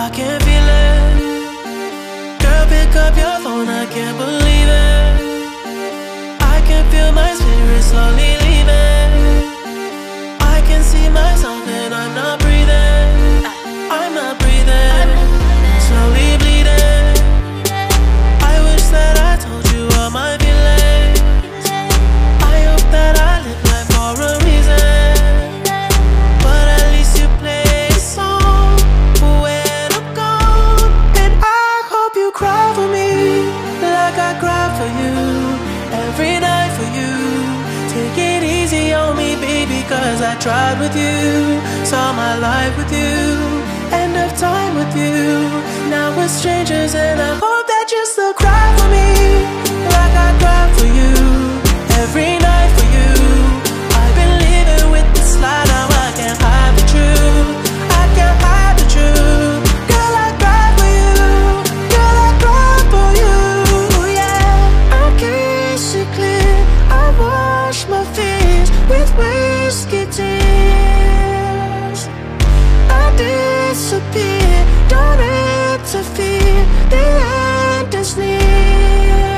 I can feel it. Girl, pick up your phone, I can't believe it. I can feel my spirit slowly leaving. I can see myself and I'm not breathing. I'm not breathing, slowly bleeding. I wish that I told you all my feelings. I hope that I live life for a reason. But at least you play a song when I'm gone. And I hope you cry for me like I cry for you every night for you. Take it easy on me, baby, cause I tried with you. Saw my life with you, end of time with you. Now we're strangers and I hope that you still cry for me like I cry for you every night for you. I've been living with this lie, now I can't hide the truth. I can't hide the truth. Girl, I cry for you. Girl, I cry for you, yeah. I kiss it clear, I wash my fears with whiskey tears. I disappear, don't interfere, the end is near.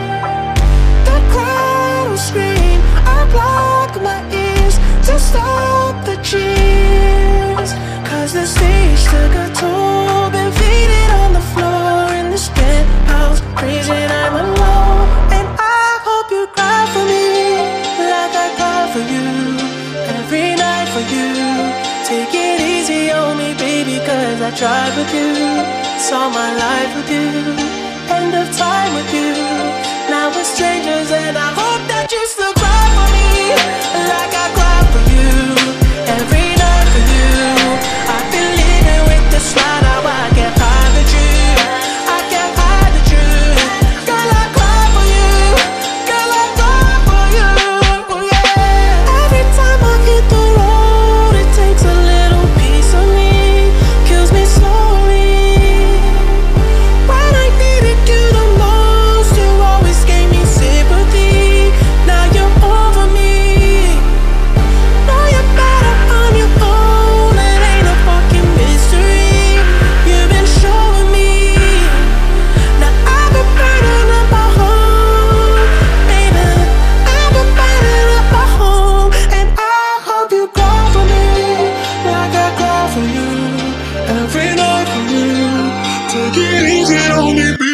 The crowd will scream, I block my ears to stop the cheers. Cause the stage took a toll, been faded on the floor in this penthouse, crazy and I'm alone. And I hope you cry for me like I cry for you every night for you. Take it easy on me, baby, cause I tried with you. Saw my life with you, end of time with you. Now we're strangers and I hope that you still cry for me like I cry for you every night for you. I've been living with this lie, now I can't hide the truth. I can't hide the truth. Girl, I cry for you. Girl, I cry for you, yeah. Every time I hit the road, it takes a little piece of me, kills me slowly. When I needed you the most, you always gave me sympathy. Now you're over me. Know you're better on your own, it ain't a fucking mystery. You've been showing me. Now I've been burning up my home, baby. I've been burning up my home. And I hope you cry for me like I cry for you every night for you. Take it easy on me, baby.